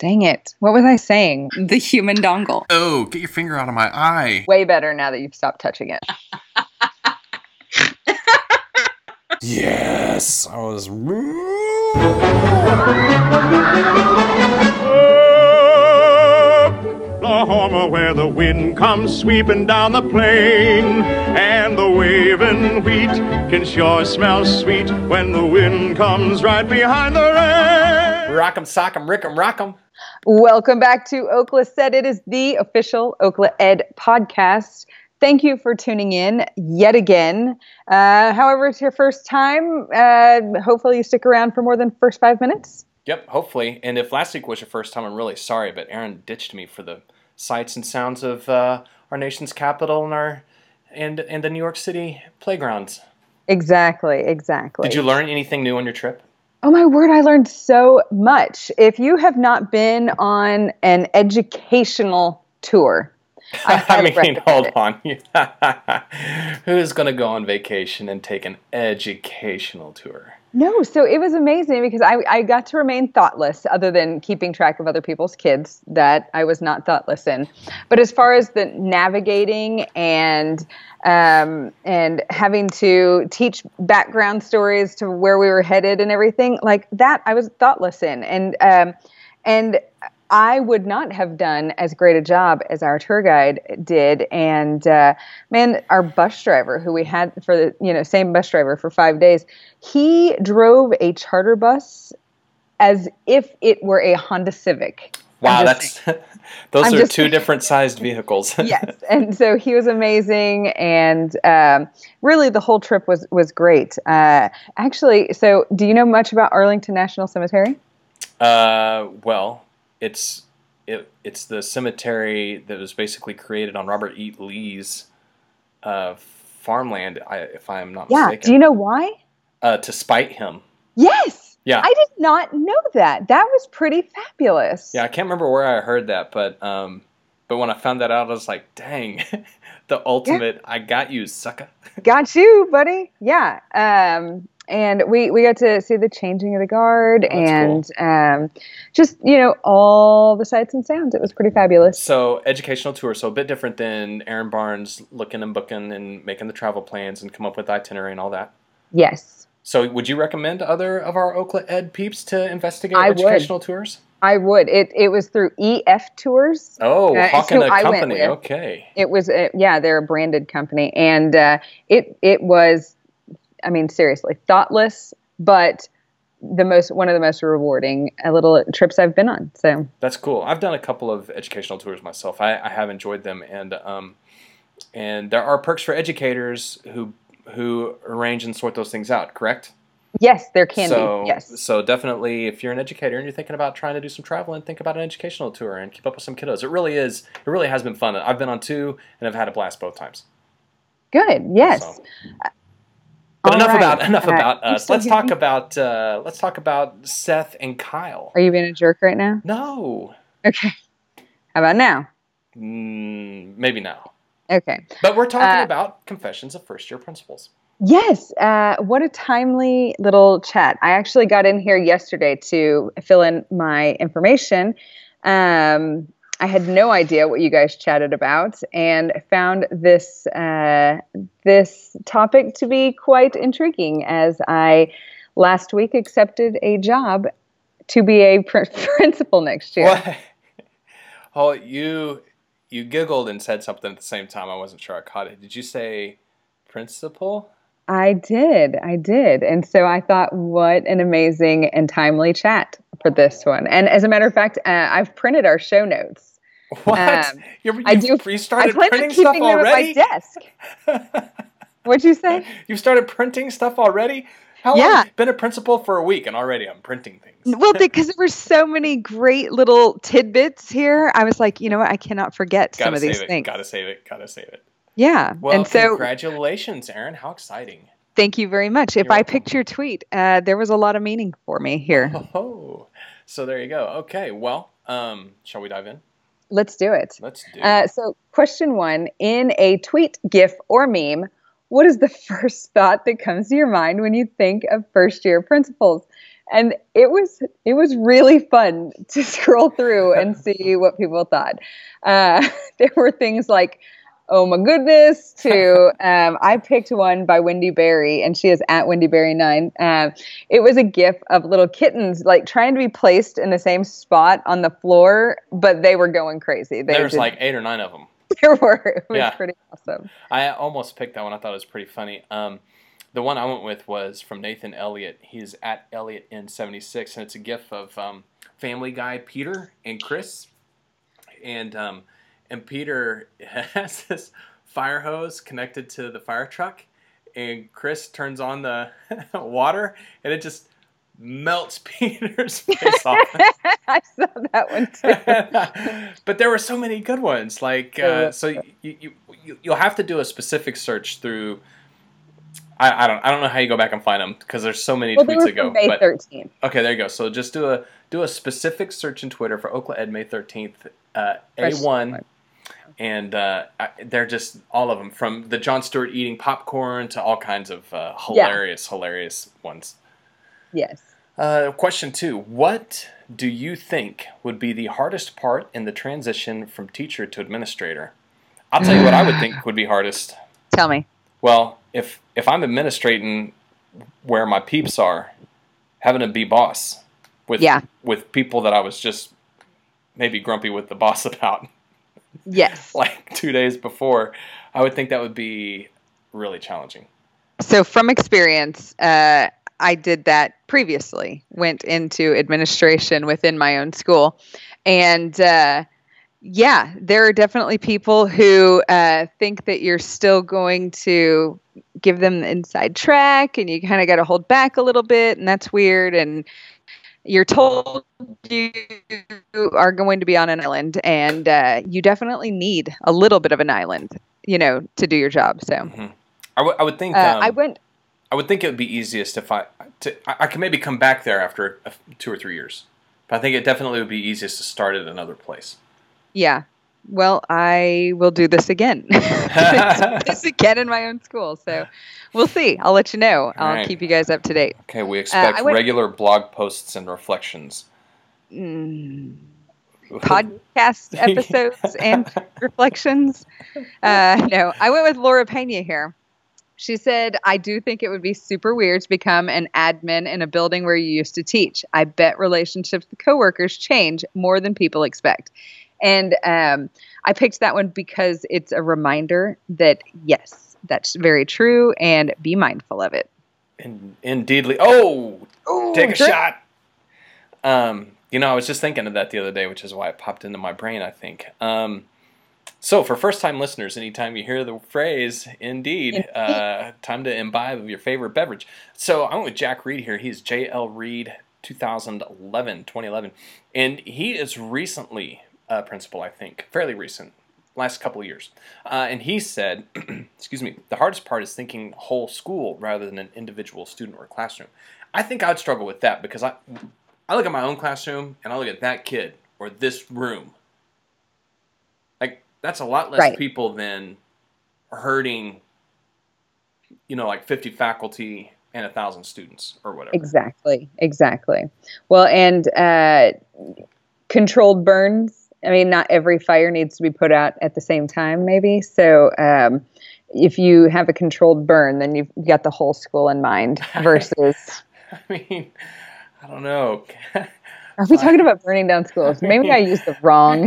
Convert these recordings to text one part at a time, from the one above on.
Dang it. What was I saying? The human dongle. Oh, get your finger out of my eye. Way better now that you've stopped touching it. Yes, I was. Oklahoma, where the wind comes sweeping down the plain, and the waving wheat can sure smell sweet when the wind comes right behind the rain. Rock'em, sock'em, rick'em, rock'em. Welcome back to Okla Said. It is the official Okla Ed podcast. Thank you for tuning in yet again. However, it's your first time. Hopefully you stick around for more than the first 5 minutes. Yep, hopefully. And if last week was your first time, I'm really sorry, but Aaron ditched me for the sights and sounds of our nation's capital and the New York City playgrounds. Exactly. Did you learn anything new on your trip? Oh my word, I learned so much. If you have not been on an educational tour, I mean, hold on. Who's going to go on vacation and take an educational tour? No, so it was amazing because I got to remain thoughtless other than keeping track of other people's kids that I was not thoughtless in. But as far as the navigating and having to teach background stories to where we were headed and everything like that, I was thoughtless in. And I would not have done as great a job as our tour guide did. And man, our bus driver, who we had for the same bus driver for 5 days, he drove a charter bus as if it were a Honda Civic. Wow, those are two different sized vehicles. Yes, and so he was amazing, and really the whole trip was great. Actually, so do you know much about Arlington National Cemetery? Well. It's the cemetery that was basically created on Robert E. Lee's farmland, if I am not mistaken. Yeah. Do you know why? To spite him. Yes. Yeah. I did not know that. That was pretty fabulous. Yeah, I can't remember where I heard that, but when I found that out, I was like, dang, the ultimate, I got you, sucker. Got you, buddy. Yeah. And we got to see the changing of the guard and cool. Just, all the sights and sounds. It was pretty fabulous. So educational tour, so a bit different than Aaron Barnes looking and booking and making the travel plans and come up with the itinerary and all that. Yes. So would you recommend other of our Okla Ed peeps to investigate educational tours? I would. It was through EF Tours. Oh, Hawking a company. Okay. It was, they're a branded company. And it was, I mean, seriously, thoughtless, but one of the most rewarding little trips I've been on. So that's cool. I've done a couple of educational tours myself. I have enjoyed them, and there are perks for educators who arrange and sort those things out. Correct? Yes, there can be. Yes. So definitely, if you're an educator and you're thinking about trying to do some travel, and think about an educational tour and keep up with some kiddos. It really has been fun. I've been on 2 and I've had a blast both times. Good. Yes. So. But enough about us. Let's talk about Seth and Kyle. Are you being a jerk right now? No. Okay. How about now? Maybe now. Okay. But we're talking about Confessions of First Year Principals. Yes. What a timely little chat. I actually got in here yesterday to fill in my information. I had no idea what you guys chatted about, and found this topic to be quite intriguing, as I last week accepted a job to be a principal next year. What? Oh, you giggled and said something at the same time. I wasn't sure I caught it. Did you say principal? I did. And so I thought, what an amazing and timely chat for this one. And as a matter of fact, I've printed our show notes. What? You started printing stuff already? I plan on keeping them at my desk. What'd you say? You started printing stuff already? How long have you been a principal for a week and already I'm printing things? Well, because there were so many great little tidbits here. I was like, you know what? I cannot forget some of these things. Gotta save it. Yeah. Well, and so, congratulations, Aaron. How exciting. Thank you very much. If I picked your tweet, there was a lot of meaning for me here. Oh, so there you go. Okay. Well, shall we dive in? Let's do it. Let's do it. So question 1, in a tweet, GIF, or meme, what is the first thought that comes to your mind when you think of first-year principals? And it was really fun to scroll through and see what people thought. There were things like, "Oh my goodness," to I picked one by Wendy Berry, and she is at Wendy Berry 9. It was a gif of little kittens like trying to be placed in the same spot on the floor, but they were going crazy. There was like 8 or 9 of them. There were. It was pretty awesome. I almost picked that one. I thought it was pretty funny. The one I went with was from Nathan Elliott. He's at ElliottN76, and it's a gif of Family Guy Peter and Chris. And Peter has this fire hose connected to the fire truck, and Chris turns on the water, and it just melts Peter's face off. I saw that one too. But there were so many good ones. Like so, you'll have to do a specific search through. I don't know how you go back and find them because there's so many tweets ago. May 13th. Okay, there you go. So just do a specific search in Twitter for Oakland Ed May 13th A1, and they're just all of them from the Jon Stewart eating popcorn to all kinds of hilarious ones. Yes. Question 2: what do you think would be the hardest part in the transition from teacher to administrator? I'll tell you what I would think would be hardest. Tell me. Well, if I'm administrating where my peeps are, having to be boss with people that I was just maybe grumpy with the boss about. Yes. Like 2 days before, I would think that would be really challenging. So from experience, I did that previously, went into administration within my own school. And there are definitely people who think that you're still going to give them the inside track, and you kind of got to hold back a little bit, and that's weird. And you're told you are going to be on an island, and you definitely need a little bit of an island, to do your job. So mm-hmm. I would think I would think it would be easiest if I can maybe come back there after 2 or 3 years, but I think it definitely would be easiest to start at another place. Yeah. Well, I will do this again. This again in my own school. So we'll see. I'll let you know. I'll keep you guys up to date. Okay, we expect regular blog posts and reflections. Podcast episodes and reflections. No, I went with Laura Pena here. She said, "I do think it would be super weird to become an admin in a building where you used to teach. I bet relationships with coworkers change more than people expect." And I picked that one because it's a reminder that, yes, that's very true, and be mindful of it. Indeedly. Oh, take a shot. I was just thinking of that the other day, which is why it popped into my brain, I think. So for first-time listeners, anytime you hear the phrase, indeed, time to imbibe of your favorite beverage. So I went with Jack Reed here. He's J.L. Reed 2011, and he is recently principal, I think, fairly recent, last couple of years. And he said, excuse me, the hardest part is thinking whole school rather than an individual student or classroom. I think I'd struggle with that because I look at my own classroom and I look at that kid or this room. Like, that's a lot less people than herding, like 50 faculty and 1,000 students or whatever. Exactly. Well, and controlled burns. I mean, not every fire needs to be put out at the same time, maybe. So if you have a controlled burn, then you've got the whole school in mind versus... I mean, I don't know. Are we talking about burning down schools? Maybe I used the wrong...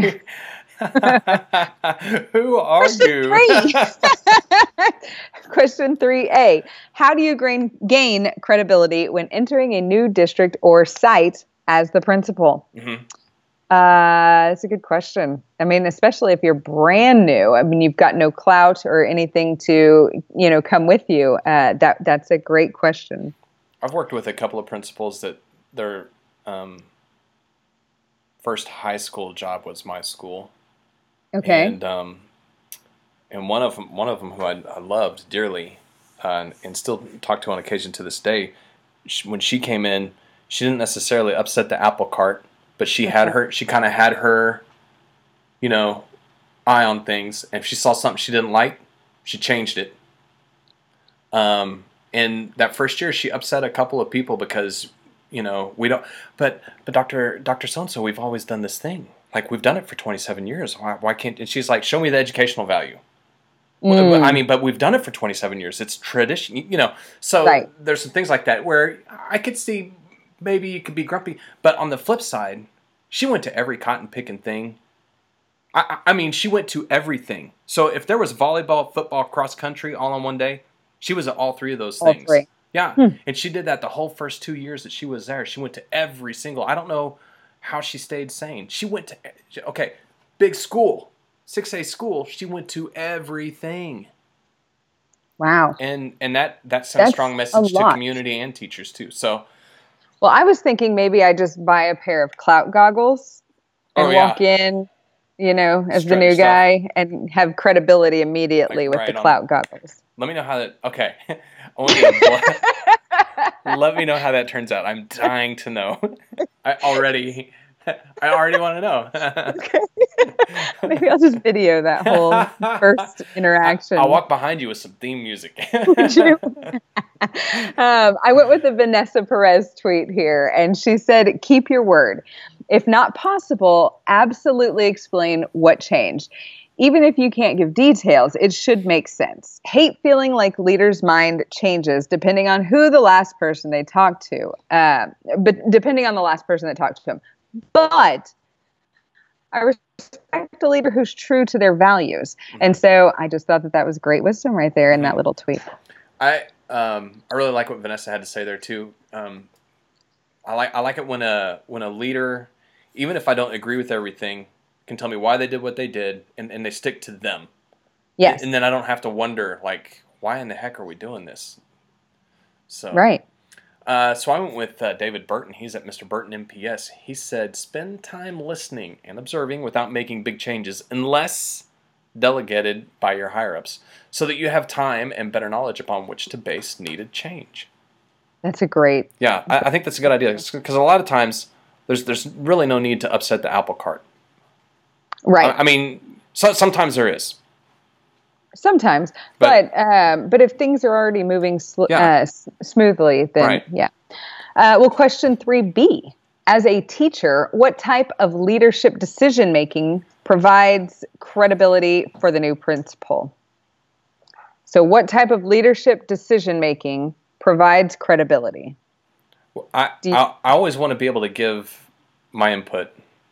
Who are you? Question 3A. How do you gain credibility when entering a new district or site as the principal? Mm-hmm. That's a good question. I mean, especially if you're brand new. I mean, you've got no clout or anything to, come with you. That's a great question. I've worked with a couple of principals that their first high school job was my school. Okay. And one of them who I loved dearly, and still talk to on occasion to this day, when she came in, she didn't necessarily upset the apple cart. But she kind of had her, eye on things. And if she saw something she didn't like, she changed it. And that first year, she upset a couple of people because We don't. But Dr. So-and-so, we've always done this thing. Like, we've done it for 27 years. Why can't? And she's like, show me the educational value. I mean, but we've done it for 27 years. It's tradition, So Right. there's some things like that where I could see maybe you could be grumpy. But on the flip side, she went to every cotton picking thing. I mean, she went to everything. So if there was volleyball, football, cross country all on one day, she was at all three of those things. All three. Yeah. And she did that the whole first 2 years that she was there. She went to every single, I don't know how she stayed sane. She went to, big school, 6A school. She went to everything. Wow. And that sends a That's strong message a to lot. community and teachers too. So, Well, I was thinking maybe I just buy a pair of clout goggles and walk in, as the Strut new your stuff. guy and have credibility immediately with Like, the right on. clout goggles. let me know how that, okay. I want you to let me know how that turns out. I'm dying to know. I already want to know. Maybe I'll just video that whole first interaction. I'll walk behind you with some theme music. Would you? I went with the Vanessa Perez tweet here, and she said, keep your word. If not possible, absolutely explain what changed. Even if you can't give details, it should make sense. Hate feeling like leaders' mind changes depending on who the last person they talk to, but depending on the last person that talked to him. But I respect a leader who's true to their values. And so I just thought that was great wisdom right there in that little tweet. I really like what Vanessa had to say there too. I like it when a leader, even if I don't agree with everything, can tell me why they did what they did, and they stick to them. Yes. And then I don't have to wonder, like, why in the heck are we doing this? So Right. So I went with David Burton. He's at Mr. Burton MPS. He said, spend time listening and observing without making big changes unless delegated by your higher-ups, so that you have time and better knowledge upon which to base needed change. That's a great. Yeah, I think that's a good idea, because a lot of times there's really no need to upset the apple cart. Right. I mean, sometimes there is. Sometimes, but if things are already moving smoothly, then Right. yeah. Well, question 3B. As a teacher, what type of leadership decision making provides credibility for the new principal? So, what type of leadership decision making provides credibility? I always want to be able to give my input.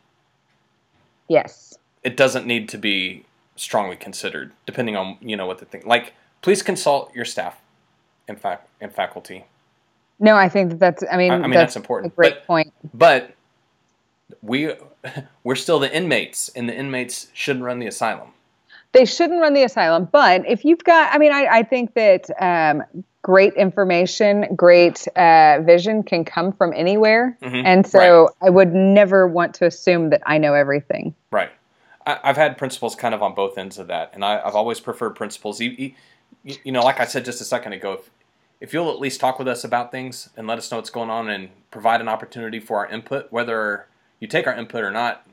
Yes. It doesn't need to be strongly considered, depending on what they think. Like, please consult your staff and faculty. No, I think that's. I mean, that's important. A great point. But we're still the inmates, and the inmates shouldn't run the asylum. They shouldn't run the asylum, but if you've got, I think that great information, great vision can come from anywhere. Mm-hmm. And so I would never want to assume that I know everything. Right. I've had principals kind of on both ends of that, and I've always preferred principals. Like I said just a second ago, if you'll at least talk with us about things and let us know what's going on and provide an opportunity for our input, whether you take our input or not,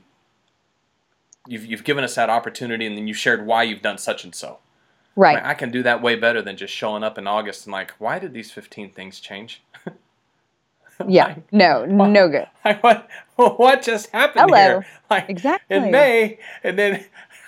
you've given us that opportunity, and then you shared why you've done such and so. Right. I can do that way better than just showing up in August and like, why did these 15 things change? Yeah. No good. What just happened Hello. here? Like, Exactly. in May, and then,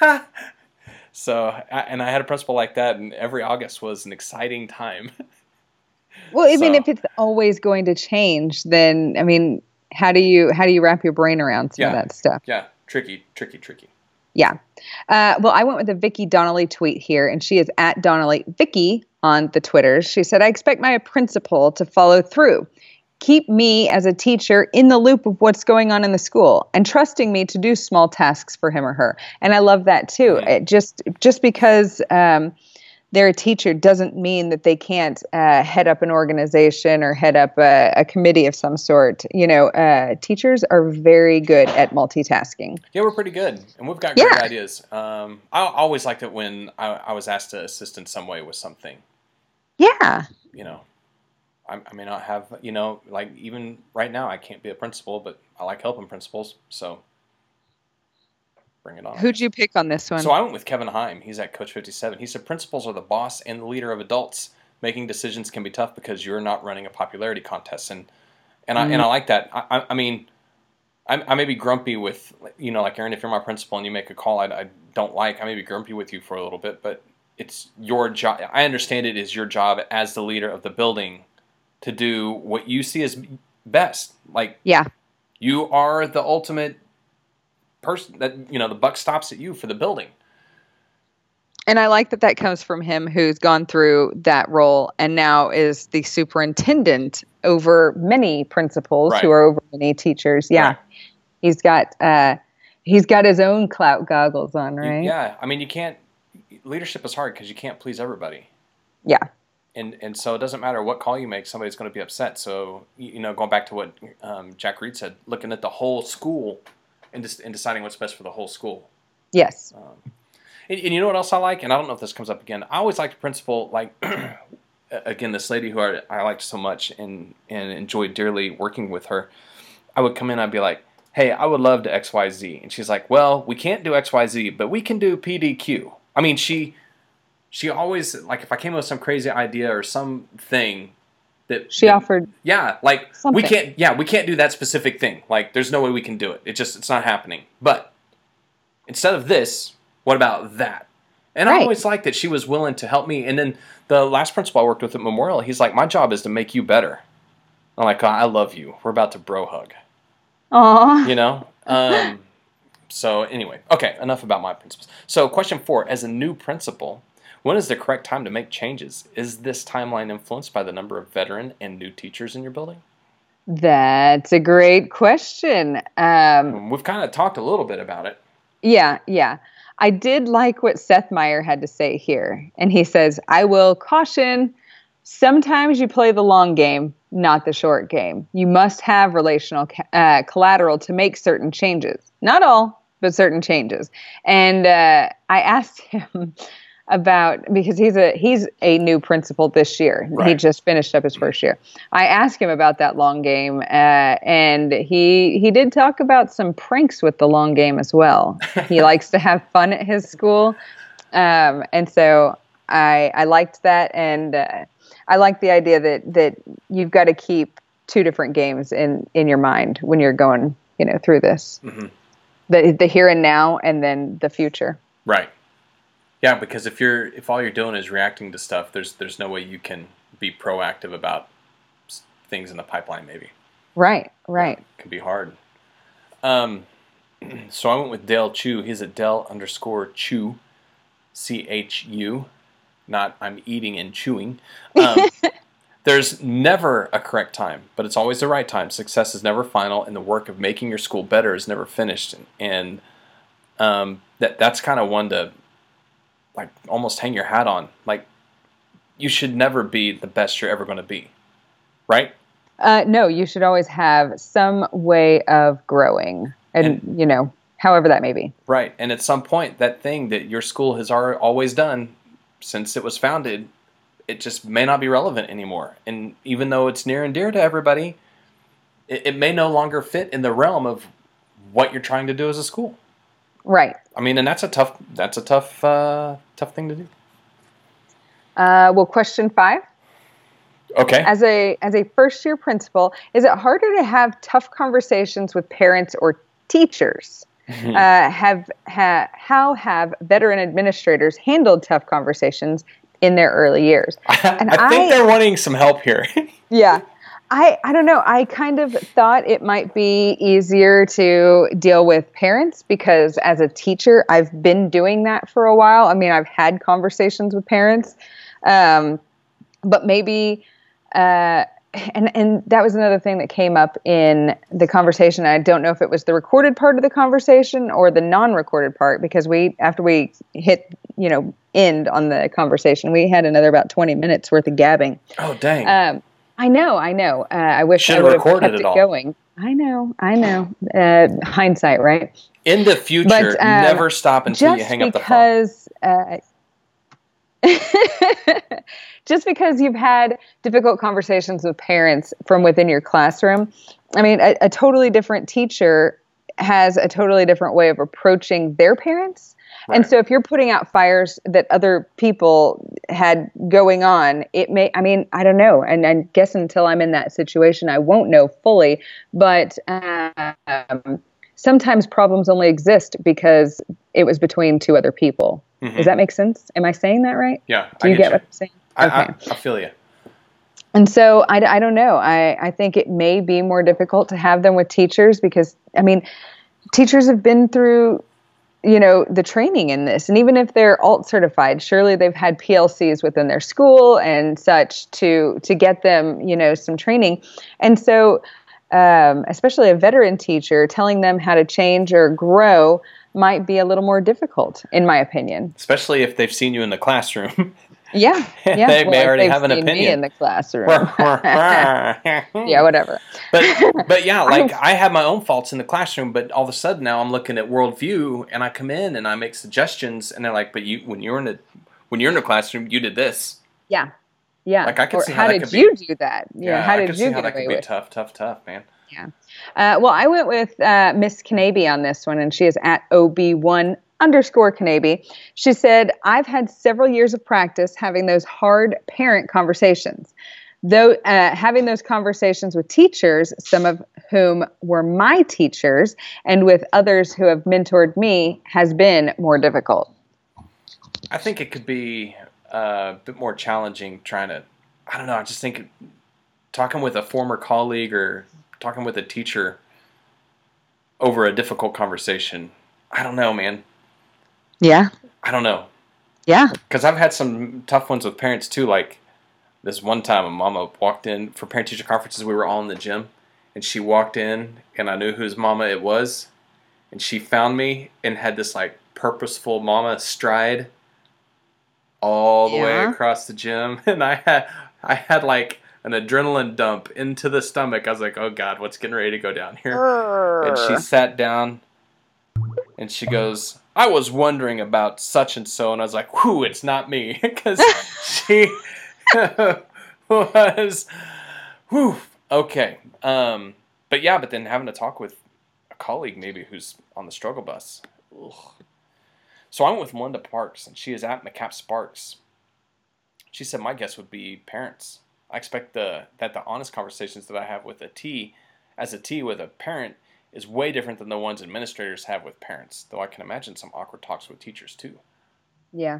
so, I had a principal like that, and every August was an exciting time. Well, if it's always going to change, then how do you wrap your brain around some of that stuff? Yeah, tricky. Yeah. Well, I went with a Vicky Donnelly tweet here, and she is at Donnelly Vicky on the Twitters. She said, I expect my principal to follow through. Keep me as a teacher in the loop of what's going on in the school and trusting me to do small tasks for him or her. And I love that too. It just because they're a teacher doesn't mean that they can't head up an organization or head up a committee of some sort. Teachers are very good at multitasking. Yeah, we're pretty good, and we've got great ideas. I always liked it when I was asked to assist in some way with something. Yeah. I may not have, like even right now I can't be a principal, but I like helping principals, so bring it on. Who'd you pick on this one? So I went with Kevin Heim. He's at Coach 57. He said principals are the boss and the leader of adults. Making decisions can be tough because you're not running a popularity contest. And I like that. I mean, I may be grumpy with, like Aaron, if you're my principal and you make a call I don't like, I may be grumpy with you for a little bit, but it's your job. I understand it is your job as the leader of the building to do what you see as best. Like, Yeah. you are the ultimate person that, the buck stops at you for the building. And I like that comes from him, who's gone through that role and now is the superintendent over many principals Right. who are over many teachers. Yeah. Right. He's got his own clout goggles on, right? Yeah. I mean, leadership is hard because you can't please everybody. Yeah. And so it doesn't matter what call you make, somebody's going to be upset. So, going back to what Jack Reed said, looking at the whole school and deciding what's best for the whole school. Yes. And you know what else I like? And I don't know if this comes up again. I always liked a principal, like, again, this lady who I liked so much and enjoyed dearly working with her. I would come in, I'd be like, hey, I would love to XYZ. And she's like, well, we can't do XYZ, but we can do PDQ. I mean, she always, like, if I came up with some crazy idea or something that She offered. Yeah, like, something. we can't do that specific thing. Like, there's no way we can do it. It's not happening. But instead of this, what about that? And Right. I always liked that she was willing to help me. And then the last principal I worked with at Memorial, he's like, my job is to make you better. I'm like, I love you. We're about to bro hug. Aw. So anyway, okay, enough about my principals. So question 4, as a new principal, when is the correct time to make changes? Is this timeline influenced by the number of veteran and new teachers in your building? That's a great question. We've kind of talked a little bit about it. Yeah. I did like what Seth Meyer had to say here. And he says, I will caution, sometimes you play the long game, not the short game. You must have relational collateral to make certain changes. Not all, but certain changes. And I asked him about, because he's a new principal this year. Right. He just finished up his first year. I asked him about that long game, and he did talk about some pranks with the long game as well. He likes to have fun at his school, and so I liked that, and I like the idea that you've got to keep two different games in your mind when you're going through this, the here and now, and then the future. Right. Yeah, because if all you're doing is reacting to stuff, there's no way you can be proactive about things in the pipeline. Maybe. Right. It can be hard. So I went with Dale Chu. He's at Dale_Chu, CHU. Not I'm eating and chewing. There's never a correct time, but it's always the right time. Success is never final, and the work of making your school better is never finished. And that's kind of one to, like, almost hang your hat on. Like, you should never be the best you're ever going to be, right? No, you should always have some way of growing, and however that may be. Right, and at some point, that thing that your school has always done since it was founded, it just may not be relevant anymore. And even though it's near and dear to everybody, it may no longer fit in the realm of what you're trying to do as a school. Right. I mean, and that's a tough thing to do. Well, question 5. Okay. As a first year principal, is it harder to have tough conversations with parents or teachers? How have veteran administrators handled tough conversations in their early years? And I think they're wanting some help here. Yeah. I don't know. I kind of thought it might be easier to deal with parents because as a teacher, I've been doing that for a while. I mean, I've had conversations with parents, but maybe, and that was another thing that came up in the conversation. I don't know if it was the recorded part of the conversation or the non-recorded part, because after we hit, end on the conversation, we had another about 20 minutes worth of gabbing. Oh, dang. I know. I wish I would have kept it going. I know. Hindsight, right? In the future, But, never stop until you hang up the phone. Just because you've had difficult conversations with parents from within your classroom, I mean, a totally different teacher has a totally different way of approaching their parents. And Right. so if you're putting out fires that other people had going on, I don't know. And I guess until I'm in that situation, I won't know fully. But sometimes problems only exist because it was between two other people. Mhm. Does that make sense? Am I saying that right? Yeah. Do you get what I'm saying? I feel you. And so I don't know. I think it may be more difficult to have them with teachers because, teachers have been through, the training in this. And even if they're alt certified, surely they've had PLCs within their school and such to get them, some training. And so, especially a veteran teacher, telling them how to change or grow might be a little more difficult, in my opinion. Especially if they've seen you in the classroom. Yeah. They may already have an seen opinion me in the classroom. Yeah, whatever. But yeah, like I have my own faults in the classroom, but all of a sudden now I'm looking at worldview and I come in and I make suggestions and they're like, but when you're in the classroom, you did this. Yeah. Yeah. Like I could or see how that did you do that? Yeah. How did you get that away could be with? tough, man. Yeah. Well, I went with Miss Kanabe on this one, and she is at OB1_Kanabe. She said, I've had several years of practice having those hard parent conversations. Though having those conversations with teachers, some of whom were my teachers, and with others who have mentored me, has been more difficult. I think it could be a bit more challenging I don't know, I just think talking with a former colleague or talking with a teacher over a difficult conversation, I don't know, man. Yeah. I don't know. Yeah. Because I've had some tough ones with parents too. Like this one time, a mama walked in for parent-teacher conferences. We were all in the gym, and she walked in, and I knew whose mama it was, and she found me and had this like purposeful mama stride all the way across the gym, and I had like an adrenaline dump into the stomach. I was like, oh God, what's getting ready to go down here? And she sat down and she goes, I was wondering about such and so. And I was like, whew, it's not me. Because she was, whew, okay. But then having to talk with a colleague maybe who's on the struggle bus. Ugh. So I went with Melinda Parks, and she is at McCap Sparks. She said my guess would be parents. I expect that the honest conversations that I have with a T with a parent is way different than the ones administrators have with parents, though I can imagine some awkward talks with teachers too. Yeah.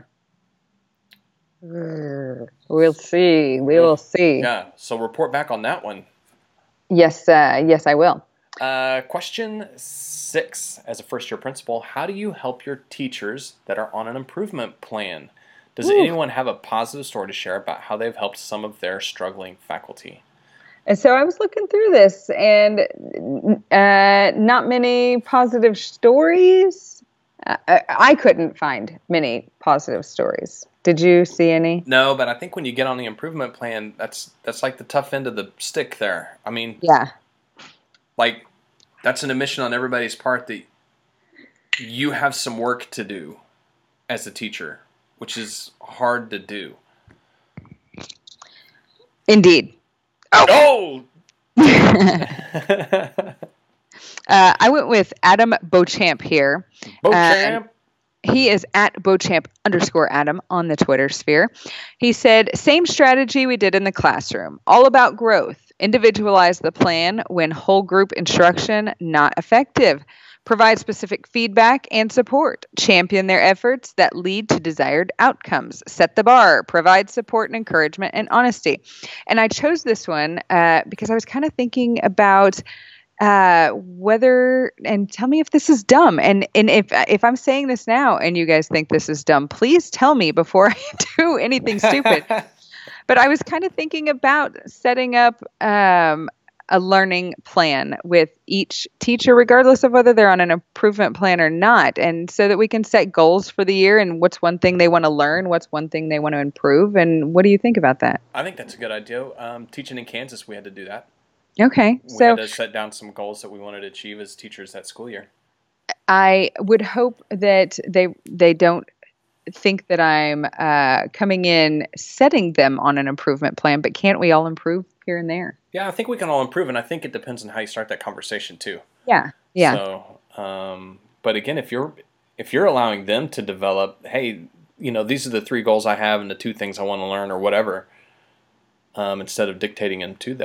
We'll see. We will see. Yeah, so report back on that one. Yes, I will. Question 6. As a first-year principal, how do you help your teachers that are on an improvement plan? Does anyone have a positive story to share about how they've helped some of their struggling faculty? And so I was looking through this, and not many positive stories. I couldn't find many positive stories. Did you see any? No, but I think when you get on the improvement plan, that's like the tough end of the stick there. I mean, yeah, like that's an admission on everybody's part that you have some work to do as a teacher, which is hard to do. Indeed. Oh! I went with Adam Beauchamp here. Beauchamp? He is at Beauchamp_Adam on the Twitter sphere. He said, same strategy we did in the classroom. All about growth. Individualize the plan when whole group instruction not effective. Provide specific feedback and support. Champion their efforts that lead to desired outcomes. Set the bar. Provide support and encouragement and honesty. And I chose this one because I was kind of thinking about whether, and tell me if this is dumb. And if I'm saying this now and you guys think this is dumb, please tell me before I do anything stupid. But I was kind of thinking about setting up a learning plan with each teacher, regardless of whether they're on an improvement plan or not. And so that we can set goals for the year and what's one thing they want to learn, what's one thing they want to improve. And what do you think about that? I think that's a good idea. Teaching in Kansas, we had to do that. Okay. We had to set down some goals that we wanted to achieve as teachers that school year. I would hope that they don't think that I'm coming in setting them on an improvement plan, but can't we all improve here and there? Yeah, I think we can all improve, and I think it depends on how you start that conversation too. Yeah. So, but again, if you're if you're allowing them to develop, hey, these are the 3 goals I have and the 2 things I want to learn or whatever, instead of dictating them to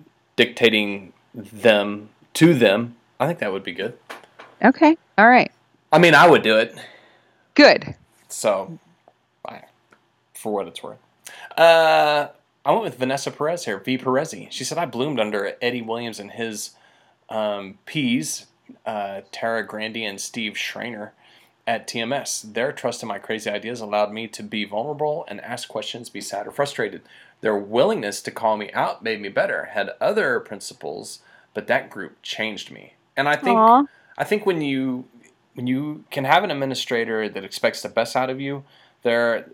them, I think that would be good. Okay. All right. I mean, I would do it. Good. So, for what it's worth. I went with Vanessa Perez here, V. Perezi. She said, I bloomed under Eddie Williams and his P's, Tara Grandy and Steve Schrainer at TMS. Their trust in my crazy ideas allowed me to be vulnerable and ask questions, be sad or frustrated. Their willingness to call me out made me better. Had other principles, but that group changed me. And I think when you can have an administrator that expects the best out of you, they're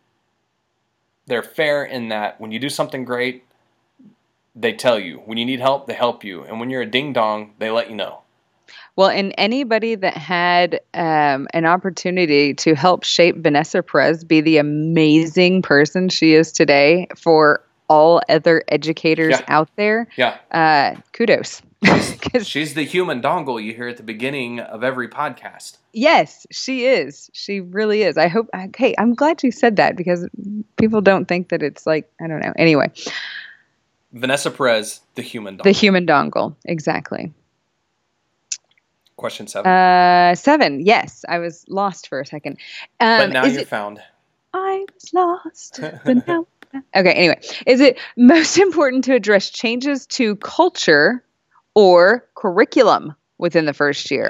fair in that when you do something great, they tell you. When you need help, they help you. And when you're a ding-dong, they let you know. Well, and anybody that had an opportunity to help shape Vanessa Perez be the amazing person she is today for all other educators out there, kudos. She's the human dongle you hear at the beginning of every podcast. Yes, she is. She really is. I'm glad you said that because people don't think that it's like, I don't know. Anyway. Vanessa Perez, the human dongle. The human dongle, exactly. Question 7. 7, yes. I was lost for a second. But now you're found. I was lost, but now. Okay, anyway. Is it most important to address changes to culture or curriculum within the first year?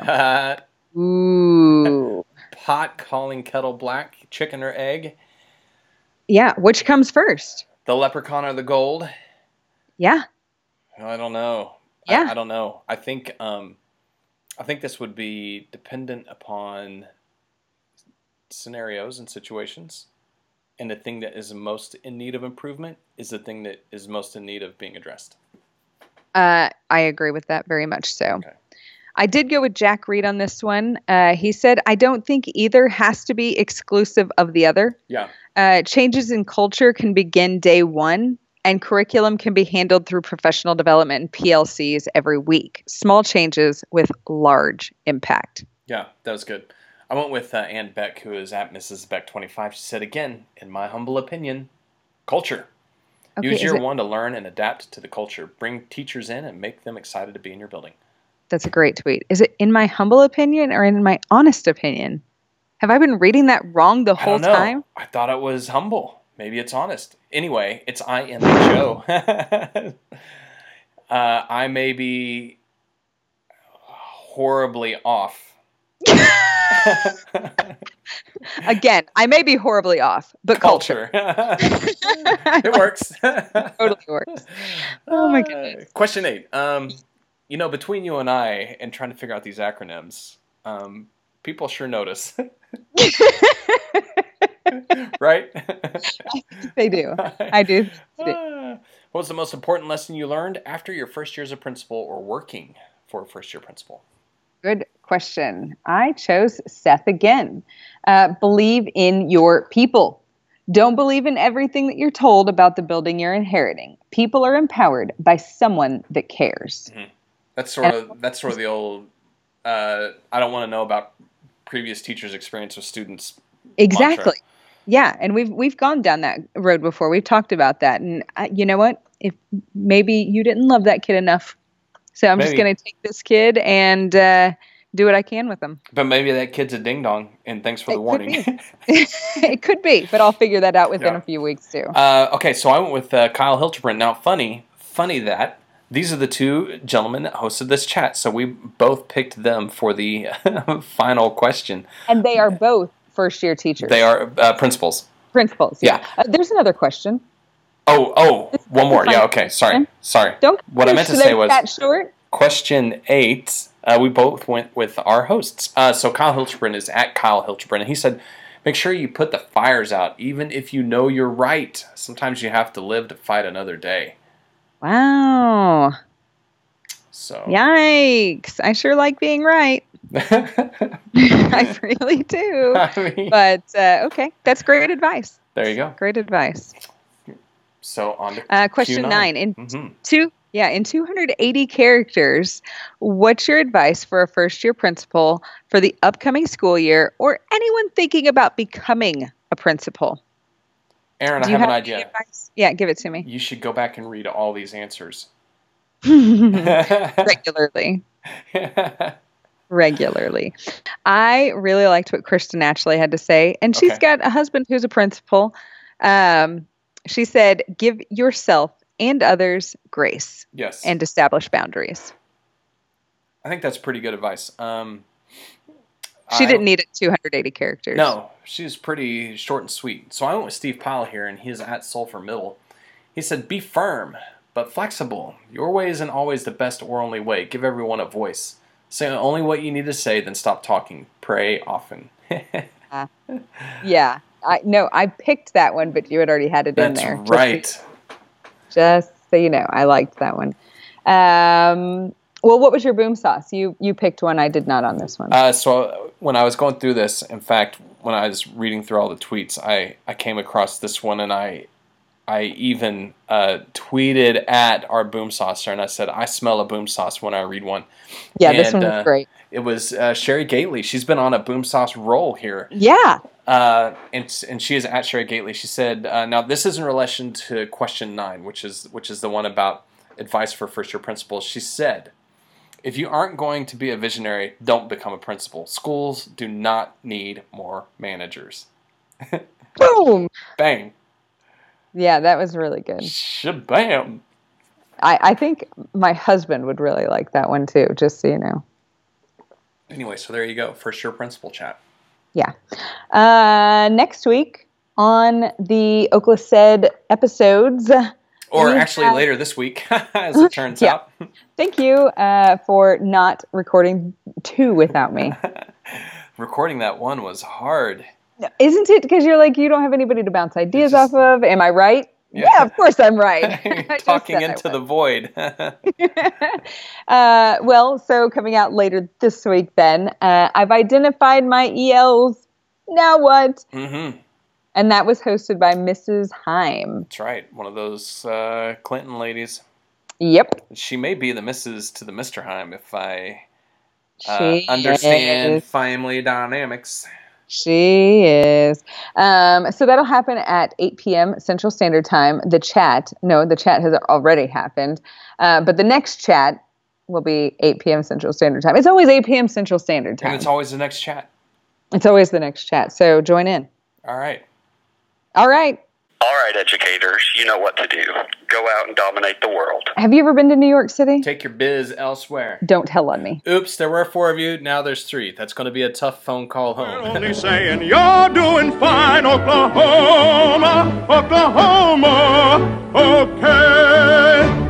Ooh. Pot calling kettle black, chicken or egg? Yeah, which comes first? The leprechaun or the gold? Yeah. I don't know. Yeah. I don't know. I think this would be dependent upon scenarios and situations. And the thing that is most in need of improvement is the thing that is most in need of being addressed. I agree with that very much so. Okay. I did go with Jack Reed on this one. He said, I don't think either has to be exclusive of the other. Yeah. Changes in culture can begin day one, and curriculum can be handled through professional development and PLCs every week. Small changes with large impact. Yeah, that was good. I went with Ann Beck, who is at Mrs. Beck25. She said, again, in my humble opinion, culture. Okay, Use year 1 to learn and adapt to the culture. Bring teachers in and make them excited to be in your building. That's a great tweet. Is it in my humble opinion or in my honest opinion? Have I been reading that wrong the whole time? I thought it was humble. Maybe it's honest. Anyway, it's INHO. I may be horribly off. Again, I may be horribly off, but culture. It works. Totally works. Oh my goodness. Question 8. Between you and I and trying to figure out these acronyms, people sure notice. Right? They do. I do. What was the most important lesson you learned after your first year as a principal or working for a first-year principal? Good question. I chose Seth again. Believe in your people. Don't believe in everything that you're told about the building you're inheriting. People are empowered by someone that cares. Mm-hmm. That's sort of the old I don't want to know about previous teachers' experience with students. Exactly. Mantra. Yeah, and we've gone down that road before. We've talked about that, and you know what? If maybe you didn't love that kid enough, so I'm just going to take this kid and do what I can with him. But maybe that kid's a ding dong, and thanks for the warning. It could be, but I'll figure that out within a few weeks too. Okay, so I went with Kyle Hilterbrand. Now, funny that these are the 2 gentlemen that hosted this chat, so we both picked them for the final question. And they are both first-year teachers. They are principals. Principals, yeah. There's another question. Oh, one more. Yeah, okay. Sorry. Don't. What I meant to say was that short. Question 8. We both went with our hosts. So Kyle Hilterbrand is at Kyle Hilterbrand, and he said, make sure you put the fires out, even if you know you're right. Sometimes you have to live to fight another day. Wow. So. Yikes. I sure like being right. I really do. But, okay. That's great advice. There you go. Great advice. So on to question 9. In Yeah, in 280 characters, what's your advice for a first-year principal for the upcoming school year or anyone thinking about becoming a principal? Aaron, Do I you have an any idea. advice? Yeah, give it to me. You should go back and read all these answers. Regularly. Regularly. I really liked what Kristen Ashley had to say, and she's Okay. got a husband who's a principal. She said, give yourself and others grace Yes. and establish boundaries. I think that's pretty good advice. She didn't need it 280 characters. No, she's pretty short and sweet. So I went with Steve Pyle here, and he's at Sulphur Middle. He said, be firm, but flexible. Your way isn't always the best or only way. Give everyone a voice. Say only what you need to say, then stop talking. Pray often. Yeah. I picked that one, but you had already had it in That's there. right. Just so you know, I liked that one. Well, what was your boom sauce? You picked one. I did not on this one. So when I was going through this, in fact, when I was reading through all the tweets, I came across this one, and I even tweeted at our boom saucer, and I said, I smell a boom sauce when I read one. Yeah, this one was great. It was Sherry Gately. She's been on a boom sauce roll here. Yeah. And she is at Sherry Gately. She said, now this is in relation to question 9, which is the one about advice for first-year principals. She said, if you aren't going to be a visionary, don't become a principal. Schools do not need more managers. Boom. Bang. Yeah, that was really good. Shabam. I think my husband would really like that one too, just so you know. Anyway, so there you go. First-year principal chat. Yeah. Next week on the Oklahoma Said episodes. Or actually later this week, as it turns out. Thank you for not recording 2 without me. Recording that one was hard. Isn't it? Because you're like, you don't have anybody to bounce ideas off of. Am I right? Yeah, of course I'm right. Talking into the void. Well, so coming out later this week then, I've identified my ELs. Now what? Mm-hmm. And that was hosted by Mrs. Heim. That's right. One of those Clinton ladies. Yep. She may be the Mrs. to the Mr. Heim if I is. understand family dynamics. She is. So that'll happen at 8 p.m. Central Standard Time. The chat has already happened. But the next chat will be 8 p.m. Central Standard Time. It's always 8 p.m. Central Standard Time. And it's always the next chat. It's always the next chat. So join in. All right. All right. All right, educators, you know what to do. Go out and dominate the world. Have you ever been to New York City? Take your biz elsewhere. Don't tell on me. Oops, there were 4 of you. Now there's 3. That's going to be a tough phone call home. They're only saying you're doing fine, Oklahoma, Oklahoma, okay.